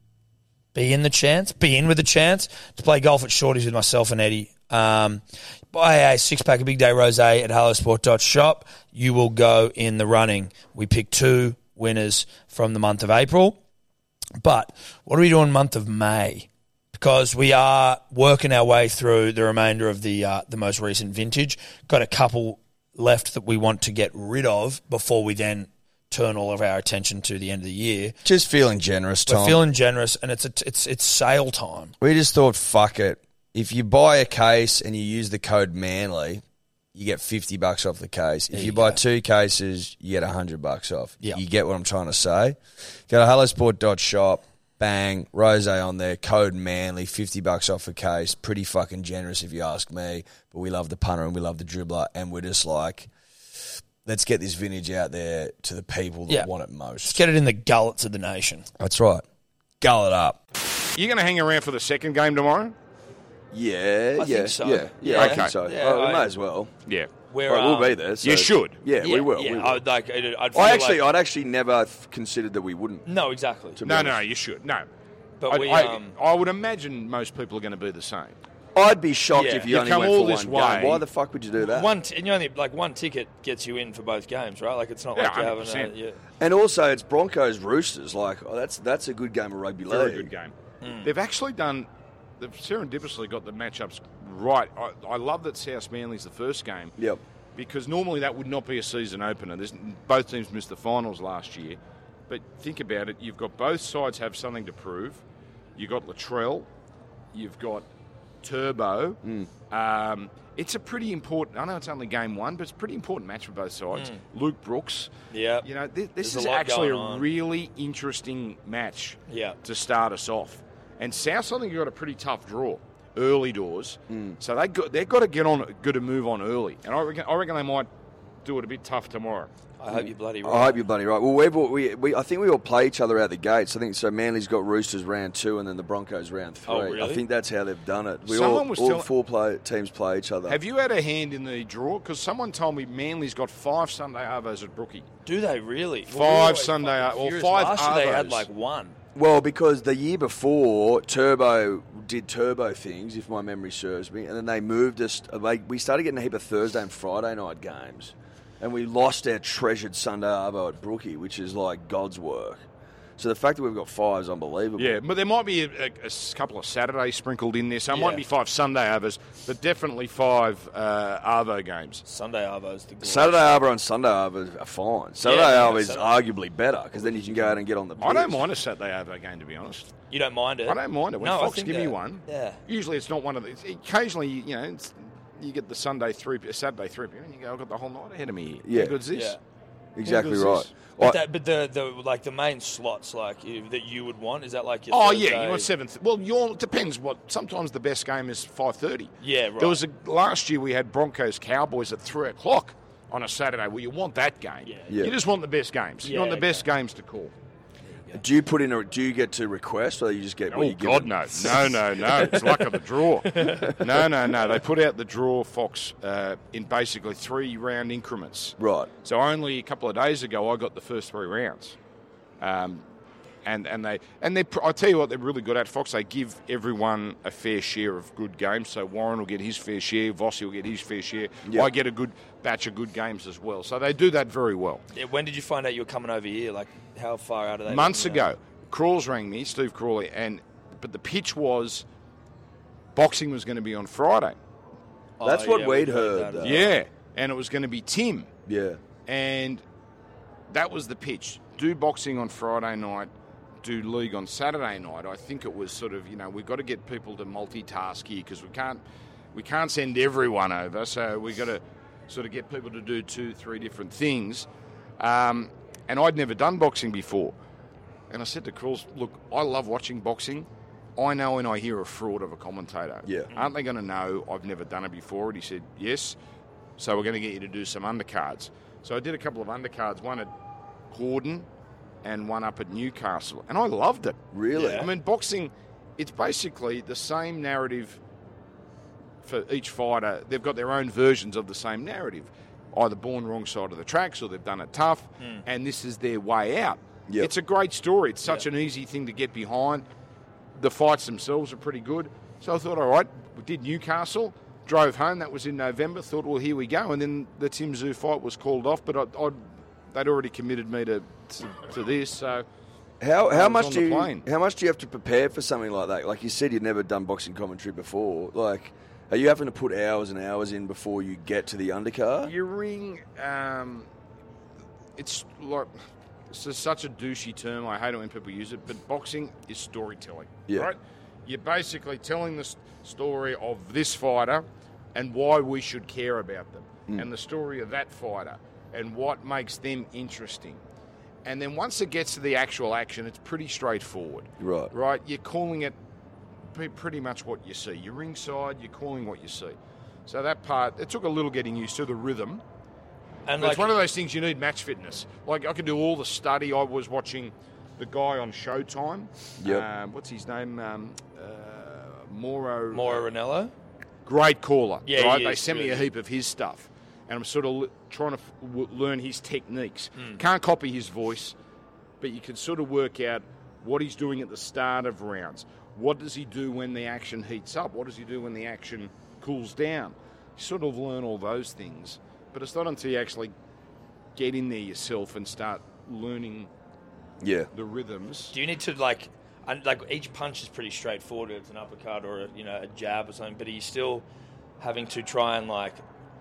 Be in the chance? Be in with the chance to play golf at Shorty's with myself and Eddie. Um, buy a six-pack of Big Day Rosé at hello sport dot shop. You will go in the running. We pick two winners from the month of April. But what are we doing month of May? Because we are working our way through the remainder of the uh, the most recent vintage. Got a couple left that we want to get rid of before we then turn all of our attention to the end of the year. Just feeling generous, Tom. We're feeling generous, and it's a, it's it's sale time. we just thought, fuck it. If you buy a case and you use the code MANLY, you get fifty bucks off the case. If There you, you buy go. two cases, you get one hundred bucks off. Yeah. You get what I'm trying to say? Go to hello sport dot shop. Bang, rosé on there, code MANLY, fifty bucks off a case. Pretty fucking generous if you ask me. But we love the punter and we love the dribbler, and we're just like, let's get this vintage out there to the people that Yeah. want it Let's most. get it in the gullets of the nation. That's right. Gull it up. You're going to hang around for the second game tomorrow? Yeah, I yeah, think so. yeah, yeah. Yeah. I Okay. think so. Yeah, oh, we I- may as well. Yeah. Where Right, we'll um, be there. So, You should. Yeah, Yeah, we will. Yeah, we will. I'd like. I'd, I'd feel I actually, like, I'd actually never th- considered that we wouldn't. no, exactly. To be No, honest. no, you should. No. But I, we, I, um, I would imagine most people are going to be the same. I'd be shocked Yeah. if you, You only come went all for this one way. game. Why the fuck would you do that? one, t- and you only like one ticket gets you in for both games, right? Like it's not Yeah, like you're one hundred having a. percent. Yeah. And also, it's Broncos Roosters. Like, oh, that's that's a good game of rugby league. Very good game. They've actually done. They've serendipitously got the matchups right. I, I love that South Manly's the first game. Yep. Because normally that would not be a season opener. There's, both teams missed the finals last year. But think about it. You've got both sides have something to prove. You've got Latrell. You've got Turbo. Mm. Um, it's a pretty important. I know it's only game one, but it's a pretty important match for both sides. Luke Brooks. Yeah. You know, th- this There's is a lot actually a going on. really interesting match Yeah. to start us off. And South, I think, got a pretty tough draw early doors. Mm. So they got, they've got to get on, got to move on early. And I reckon, I reckon they might do it a bit tough tomorrow. I hope you're bloody right. I hope you're bloody right. Well, we've all, we, we I think we all play each other out the gates. I think so. Manly's got Roosters round two, and then the Broncos round three. Oh, really? I think that's how they've done it. We Someone all, was all tell- four play, teams play each other. Have you had a hand in the draw? Because someone told me Manly's got five Sunday Arvos at Brookie. Do they really? Five we were always Sunday- fucking well, furious. five Last year they had Arvos. like one. Well, because the year before, Turbo did Turbo things, if my memory serves me, and then they moved us. Like, we started getting a heap of Thursday and Friday night games, and we lost our treasured Sunday Arvo at Brookie, which is like God's work. So the fact that we've got five is unbelievable. Yeah, but there might be a, a, a couple of Saturdays sprinkled in there. So it Yeah. might be five Sunday Arvos, but definitely five uh, Arvo games. Sunday Arvo's the good. Saturday Arvo and Sunday Arvo are fine. Saturday Yeah, Arvo is Saturday- arguably better because then you can go out and get on the pitch. I don't mind a Saturday Arvo game, to be honest. You don't mind it? I don't mind it. When No, I Fox think give me that- one, Yeah. usually it's not one of these. Occasionally, you know, it's, you get the Sunday three, Saturday three, and you go, I've got the whole night ahead of me. Yeah. How good's this? Yeah. Exactly How good's right. this? But, I- that, but the, the like the main slots like you, that you would want, is that like your Oh Thursday? yeah, you want seventh. Well, your it depends. What sometimes the best game is five thirty. Yeah, right. There was a last year we had Broncos Cowboys at three o'clock on a Saturday. Well, you want that game. Yeah. Yeah. You just want the best games. You Yeah, want the okay. best games to call. Do you put in a? Do you get to request, or you just get? what Oh you God, given? no, no, no, no! It's luck of the draw. No, no, no. They put out the draw, Fox, uh, in basically three round increments. Right. So only a couple of days ago, I got the first three rounds, um, and and they and they. I tell you what, they're really good at Fox. They give everyone a fair share of good games. So Warren will get his fair share, Vossi will get his fair share. Yeah. I get a good batch of good games as well. So they do that very well. Yeah, when did you find out you were coming over here? Like, how far out of that? Months letting you know? ago, Crawls rang me, Steve Crawley, and but the pitch was boxing was going to be on Friday. Oh, That's what yeah, we'd we've heard, that though. as Yeah, and it was going to be Tim. Yeah. And that was the pitch. Do boxing on Friday night, do league on Saturday night. I think it was sort of, you know, we've got to get people to multitask here because we can't we can't send everyone over. So we've got to sort of get people to do two, three different things. Um, and I'd never done boxing before. And I said to Crawls, look, I love watching boxing. I know when I hear a fraud of a commentator. Yeah. Aren't they going to know I've never done it before? And he said, yes. So we're going to get you to do some undercards. So I did a couple of undercards, one at Gordon and one up at Newcastle. And I loved it. Really? Yeah. I mean, boxing, it's basically the same narrative for each fighter. They've got their own versions of the same narrative. Either born wrong side of the tracks or they've done it tough, and this is their way out. Yep. It's a great story. It's such an easy thing to get behind. The fights themselves are pretty good. So I thought, all right, we did Newcastle, drove home. That was in November. Thought, well, here we go. And then the Tim Zoo fight was called off, but I, I'd, they'd already committed me to, to, to this. So How I how was much on do the you plane. how much do you have to prepare for something like that? Like you said, you'd never done boxing commentary before. Like, are you having to put hours and hours in before you get to the undercard? your ring, um, it's like it's just such a douchey term. I hate it when people use it, but boxing is storytelling, Yeah. right? You're basically telling the s- story of this fighter and why we should care about them, Mm. and the story of that fighter and what makes them interesting. And then once it gets to the actual action, it's pretty straightforward. Right. Right? You're calling it pre- pretty much what you see. You're ringside, you're calling what you see. So that part, it took a little getting used to, the rhythm. And But like, it's one of those things you need match fitness. Like, I could do all the study. I was watching the guy on Showtime. Yep. Um, what's his name? Um, uh, Moro. Mauro Ranello. Great caller. Yeah, right? he They is sent me really a heap of his stuff. and I'm sort of l- trying to f- w- learn his techniques. Mm. Can't copy his voice, but you can sort of work out what he's doing at the start of rounds. What does he do when the action heats up? What does he do when the action cools down? You sort of learn all those things, but it's not until you actually get in there yourself and start learning Yeah. the rhythms. Do you need to like, un- like each punch is pretty straightforward. It's an uppercut or a, you know a jab or something. But are you still having to try and like,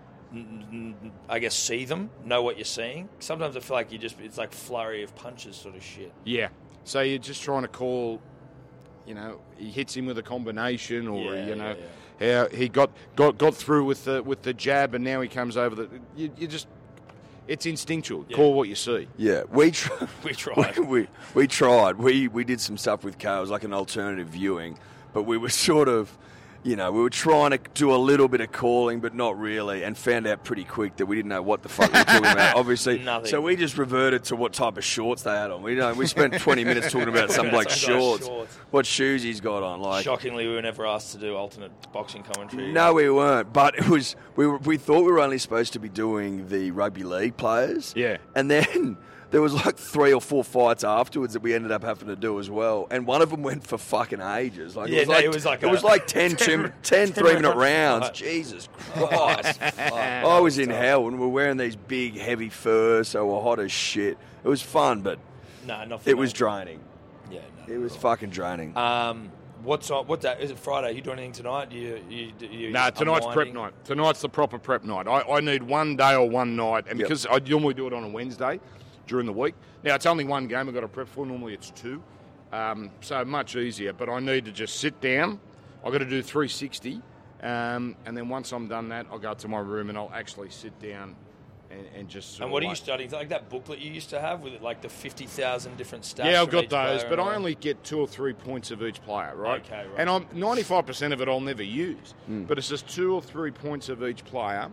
n- n- I guess, see them, know what you're seeing? Sometimes I feel like you just it's like flurry of punches sort of shit. Yeah. So you're just trying to call, you know, he hits him with a combination, or Yeah, you know, yeah, how he got, got got through with the with the jab, and now he comes over the. You, you just, it's instinctual. Yeah. Call what you see. Yeah, we tried. We tried. we, we we tried. We we did some stuff with Kale. It was like an alternative viewing, but we were sort of, you know, we were trying to do a little bit of calling, but not really, and found out pretty quick that we didn't know what the fuck we were talking about. Obviously, Nothing. so we just reverted to what type of shorts they had on. We you know we spent twenty minutes talking about some like Some guy's shorts, shorts. what shoes he's got on, like. Shockingly, we were never asked to do alternate boxing commentary. No, we weren't. But it was we were, we thought we were only supposed to be doing the rugby league players. Yeah. And then there was like three or four fights afterwards that we ended up having to do as well. And one of them went for fucking ages. Like Yeah, it was no, like it was like it a- was like ten, two, ten three-minute rounds. Right. Jesus Christ. I was in hell, and we we're wearing these big, heavy furs, so we're hot as shit. It was fun, but no, not for it me. was draining. Yeah, no, It was not. fucking draining. Um, what's on? What day is it? Friday? You doing anything tonight? You, you, you No, tonight's prep unwinding? night. Tonight's the proper prep night. I, I need one day or one night, and Yep. because I normally do it on a Wednesday during the week. Now, it's only one game I've got to prep for. Normally it's two. Um, so much easier, but I need to just sit down. I've got to do three sixty, um, and then once I'm done that, I'll go to my room and I'll actually sit down and, and just sort And of what are you like- studying? Like that booklet you used to have with like the fifty thousand different stats. Yeah, I've from got each player those, and but all I that? only get two or three points of each player, right? Okay, right. And I'm ninety-five percent of it I'll never use, but it's just two or three points of each player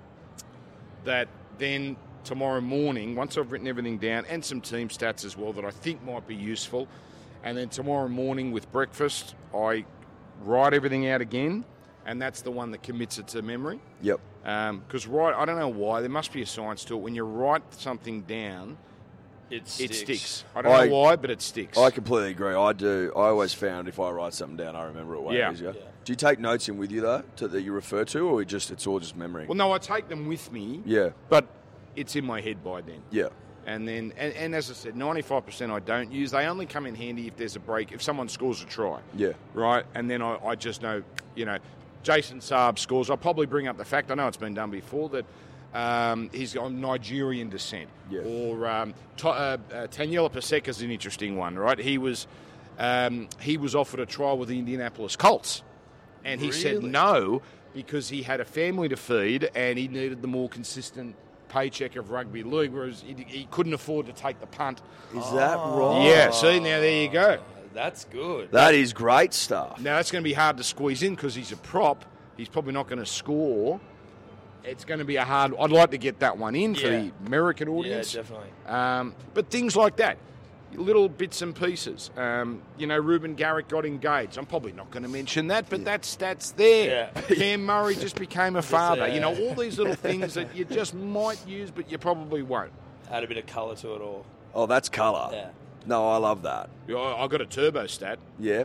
that then tomorrow morning, once I've written everything down, and some team stats as well that I think might be useful, and then tomorrow morning with breakfast, I write everything out again, and that's the one that commits it to memory. Yep. Because write, I don't know why, there must be a science to it. When you write something down, It it sticks. sticks. I don't I- know why, but it sticks. I completely agree. I do. I always found if I write something down, I remember it way Yeah. easier. Yeah. Do you take notes in with you though, to, that you refer to, or just it's all just memory? Well, no, I take them with me. Yeah. But it's in my head by then. Yeah. And then, and, and as I said, ninety-five percent I don't use. They only come in handy if there's a break, if someone scores a try. Yeah. Right? And then I, I just know, you know, Jason Saab scores. I'll probably bring up the fact, I know it's been done before, that um, he's got Nigerian descent. Yeah. Or um, to, uh, uh, Taniela Paseka's an interesting one, right? He was, um, he was offered a trial with the Indianapolis Colts. And he said Really? no because he had a family to feed and he needed the more consistent paycheck of rugby league, whereas he, he couldn't afford to take the punt. Is that right? Yeah, see, now there you go. That's good. That is great stuff. Now, that's going to be hard to squeeze in because he's a prop. He's probably not going to score. It's going to be a hard... I'd like to get that one in for Yeah. the American Yeah, audience. definitely. Um, but things like that, little bits and pieces. Um, you know, Ruben Garrick got engaged. I'm probably not going to mention that, but that stat's there. Yeah. Cam Murray just became a father. yeah. You know, all these little things that you just might use, but you probably won't. Add a bit of colour to it all. Oh, that's colour. Yeah. No, I love that. I I got a turbo stat. Yeah.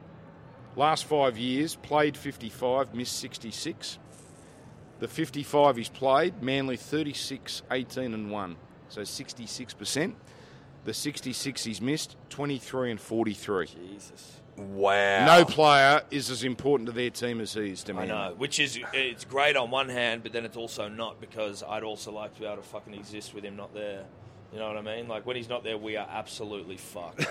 Last five years, played fifty-five, missed sixty-six. The fifty-five he's played, Manly thirty-six, eighteen and one. So sixty-six percent. The sixty-six he's missed, twenty-three and forty-three. Jesus. Wow. No player is as important to their team as he is to I me. know, which is it's great on one hand, but then it's also not, because I'd also like to be able to fucking exist with him not there. You know what I mean? Like when he's not there, we are absolutely fucked.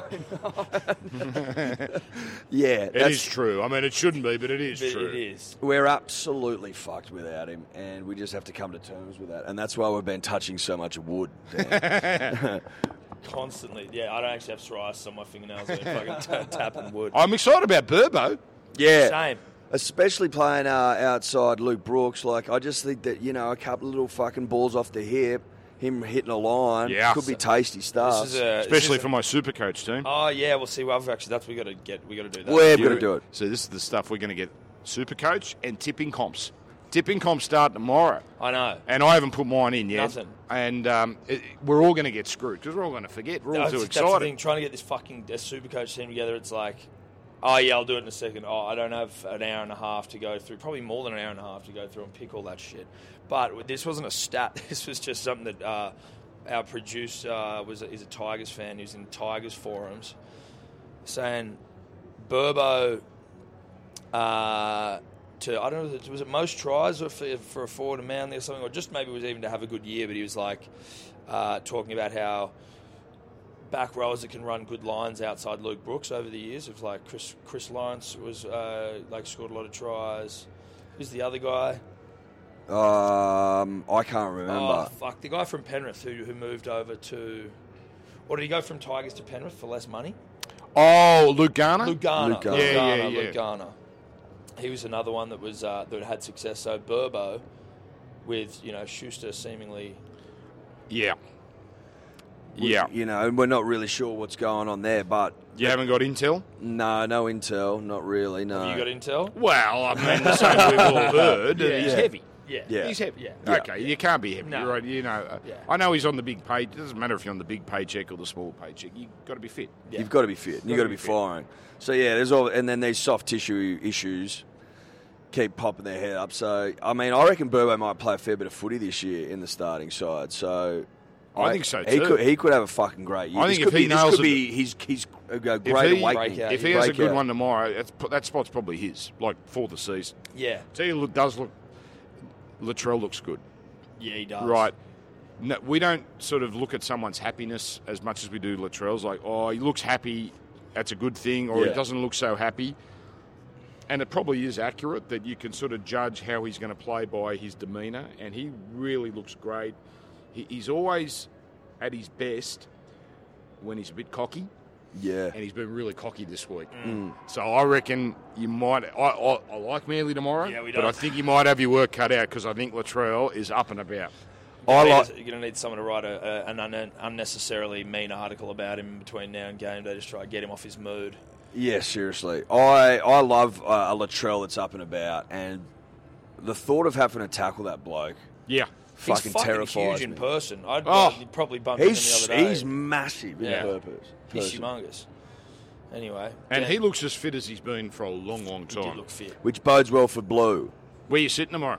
Yeah. It That's, is true. I mean, it shouldn't be, but it is But true. it is. We're absolutely fucked without him, and we just have to come to terms with that. And that's why we've been touching so much wood. Dan. Constantly. Yeah, I don't actually have psoriasis on my fingernails. I've been fucking t- tapping wood. I'm excited about Burbo. yeah. Same. Especially playing uh, outside Luke Brooks. Like, I just think that, you know, a couple of little fucking balls off the hip, him hitting a line, Yeah. could be tasty stuff. This is a, this Especially is for my super coach team. a, Oh yeah, we'll see. Well, I've actually, that's we got to get. We got to do that. We're You- going to do it. So this is the stuff we're going to get. Super coach and tipping comps. tipping comp start tomorrow. I know. And I haven't put mine in yet. Nothing. And um, it, we're all going to get screwed because we're all going to forget. We're all That's, too that's the excited. thing. Trying to get this fucking uh, Supercoach team together, it's like, oh, yeah, I'll do it in a second. Oh, I don't have an hour and a half to go through. Probably more than an hour and a half to go through and pick all that shit. But this wasn't a stat. This was just something that uh, our producer uh, was a, is a Tigers fan. He was in Tigers forums saying Burbo uh, to, I don't know, was it most tries or for, for a forward and Manly or something, or just maybe it was even to have a good year, but he was like uh, talking about how back rowers that can run good lines outside Luke Brooks over the years. It was like Chris Chris Lawrence was uh, like scored a lot of tries. Who's the other guy? Um, I can't remember. Oh, fuck. The guy from Penrith who, who moved over to... Or did he go from Tigers to Penrith for less money? Oh, Luke Garner? Luke Garner. Luke Garner. Luke Yeah, Garner. yeah, yeah. Luke Garner. He was another one that was uh, that had success. So Burbo, with, you know, Schuster seemingly... Yeah. We- Yeah. You know, and we're not really sure what's going on there, but You haven't got intel? no, no intel, not really, no. Have you got intel? Well, I mean, the same we've all heard. Yeah. He's Yeah. heavy. Yeah. Yeah. He's heavy. Yeah. Okay, you can't be heavy, No. right? You know, uh, Yeah. I know he's on the big pay. It doesn't matter if you're on the big paycheck or the small paycheck. You've got to be fit. Yeah. You've got to be fit. You've got to be fit. firing. So, yeah, there's all... And then these soft tissue issues keep popping their head up. So, I mean, I reckon Burbo might play a fair bit of footy this year in the starting side. So... I think so, He too. could, he could have a fucking great year. I This think could if he be, this nails could it- be he's, he's a great If he, awakening. Breakout. if he has a good Breakout. one tomorrow, that's, that spot's probably his, like, for the season. Yeah. So he look, does look... Latrell looks good. Yeah, he does. Right. No, we don't sort of look at someone's happiness as much as we do Latrell's. Like, oh, he looks happy, that's a good thing, or Yeah. he doesn't look so happy. And it probably is accurate that you can sort of judge how he's going to play by his demeanour, and he really looks great. He, he's always at his best when he's a bit cocky, Yeah. and he's been really cocky this week. Mm. So I reckon you might... I, I, I like Manly tomorrow, Yeah, we but don't. I think you might have your work cut out because I think Latrell is up and about. I You're like... going to need someone to write a, a, an un- unnecessarily mean article about him between now and game day to try to get him off his mood. Yeah, seriously. I I love uh, a Latrell that's up and about, and the thought of having to tackle that bloke Yeah. fucking, he's fucking terrifies huge in me. person. I'd Oh. I'd probably bump into him He's, the other day. he's massive in Yeah. purpose. He's person. humongous. Anyway. And yeah, he looks as fit as he's been for a long, long he did time. look fit. Which bodes well for Blue. Where you sitting tomorrow?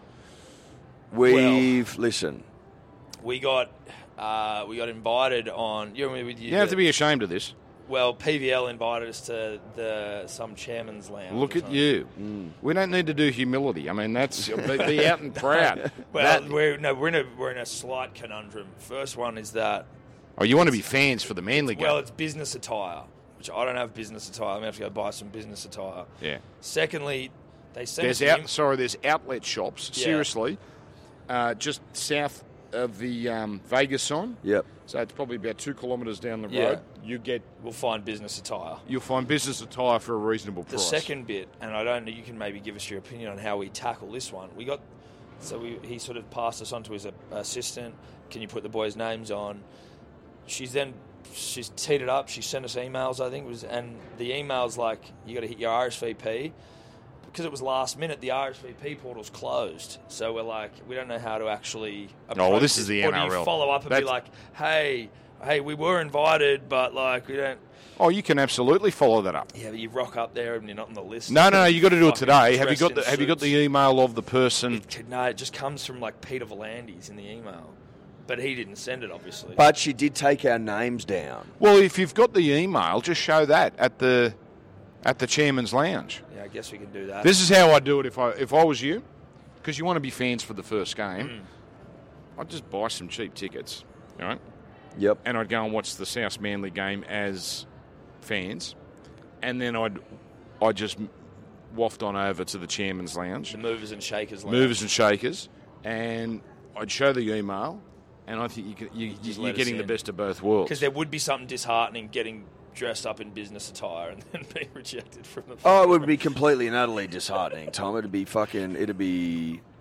We've... listen... We got uh, we got invited on... You remember with you? You don't have to be ashamed of this. Well, P V L invited us to the some chairman's lounge. Look or at something. you. Mm. We don't need to do humility. I mean, that's be, be out and proud. Well, That- we're no, we're in a we're in a slight conundrum. First one is that oh, you want to be fans for the Manly game? well, it's business attire, which I don't have business attire. I'm gonna have to go buy some business attire. yeah. Secondly, they sent There's us out. in- Sorry, there's outlet shops. Yeah. Seriously, uh, just south of the um, Vegas sign. Yep. So it's probably about two kilometres down the Yeah. road. You get. We'll find business attire. You'll find business attire for a reasonable The price. second bit, and I don't know, you can maybe give us your opinion on how we tackle this one. We got, so we, he sort of passed us on to his uh, assistant. Can you put the boys' names on? She's then, she's teed it up. She sent us emails, I think it was, and the email's like, you got to hit your R S V P. Because it was last minute, the R S V P portal's closed. So we're like, we don't know how to actually approach Oh, well, this is the Or do N R L. you follow up and That's- be like, hey, hey, we were invited, but like, we don't... Oh, you can absolutely follow that up. Yeah, but you rock up there and you're not on the list. No, no, no. You got to do it Fucking today. Have you dressed got in the Have you got the suits. email of the person? It, no, it just comes from like Peter Volandis in the email, but he didn't send it, obviously. But she did take our names down. Well, if you've got the email, just show that at the at the chairman's lounge. yeah, I guess we can do that. This is how I do it if I if I was you, because you want to be fans for the first game. Mm. I'd just buy some cheap tickets, all right, Yep. and I'd go and watch the South Manly game as fans, and then I'd I'd just waft on over to the chairman's lounge, the movers and shakers. Lounge. movers and shakers, and I'd show the email, and I think you can, you, Just you're let us getting the in. best of both worlds. Because there would be something disheartening getting dressed up in business attire and then being rejected from the. Oh, it would be completely and utterly disheartening, Tom. It'd be fucking... It'd be...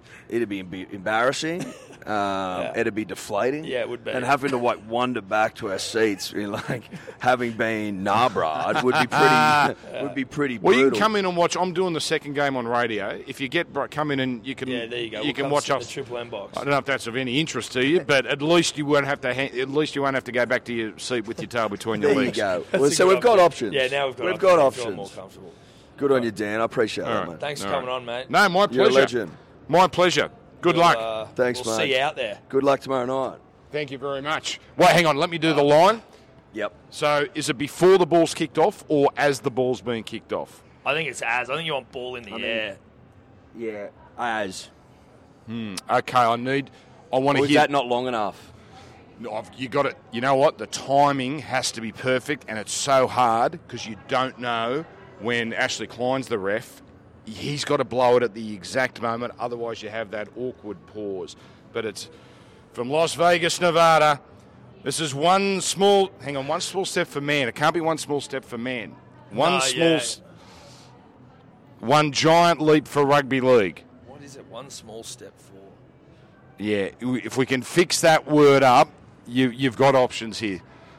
it'd be emb- embarrassing. Um, Yeah. It'd be deflating. Yeah, it would be. And having to like wander back to our seats, you know, like having been Narbrad would be pretty would be pretty Well, brutal. you can come in and watch. I'm doing the second game on radio. If you get come in and you can, Yeah, there you go. You We'll can come watch sit us. the Triple M box. I don't know if that's of any interest to you, but at least you won't have to. Ha- at least you won't have to go back to your seat with your tail between your There you legs. go. That's Well, a so good we've got option. options. Yeah, now we've got we've options. got I'm feeling options. more comfortable. Good on you, Dan. I appreciate All that, right. mate. Thanks for All coming right. on, mate. No, my You're a pleasure. legend. My pleasure. Good We'll, luck. uh, Thanks, we'll mate. see you out there. Good luck tomorrow night. Thank you very much. Wait, hang on. Let me do the line. Yep. So, is it before the ball's kicked off or as the ball's being kicked off? I think it's as. I think you want ball in the I mean- air. Yeah. As. Okay, I need. I want Or to is hear. that not long enough? No, I've, you got it. You know what? The timing has to be perfect, and it's so hard because you don't know when Ashley Klein's the ref. He's got to blow it at the exact moment, otherwise you have that awkward pause. But it's from Las Vegas, Nevada. This is one small. Hang on, one small step for man. It can't be one small step for man. One No, small. yeah. s- One giant leap for rugby league. What is it? One small step for. Yeah, if we can fix that word up, you, you've got options here.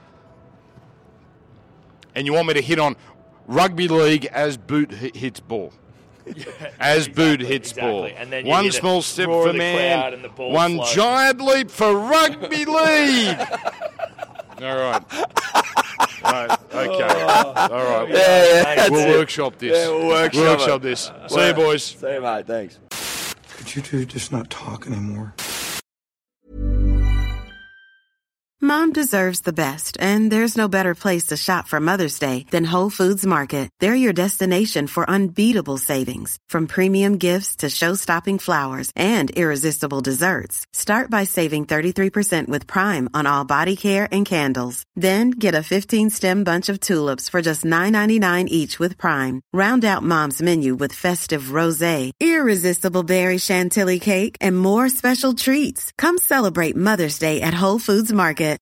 And you want me to hit on rugby league as boot hi- hits ball. As boot hits exactly. ball. And then you One hear the small step roar for of the man. crowd and the ball One floats. giant leap for rugby league. All right. Right. Okay. All right. Yeah, yeah. That's We'll it. workshop this. Yeah, we'll workshop it. this. See you, boys. See you, mate. Thanks. Could you two just not talk anymore? Mom deserves the best, and there's no better place to shop for Mother's Day than Whole Foods Market. They're your destination for unbeatable savings, from premium gifts to show-stopping flowers and irresistible desserts. Start by saving thirty-three percent with Prime on all body care and candles. Then get a fifteen-stem bunch of tulips for just nine ninety-nine each with Prime. Round out Mom's menu with festive rosé, irresistible berry chantilly cake, and more special treats. Come celebrate Mother's Day at Whole Foods Market.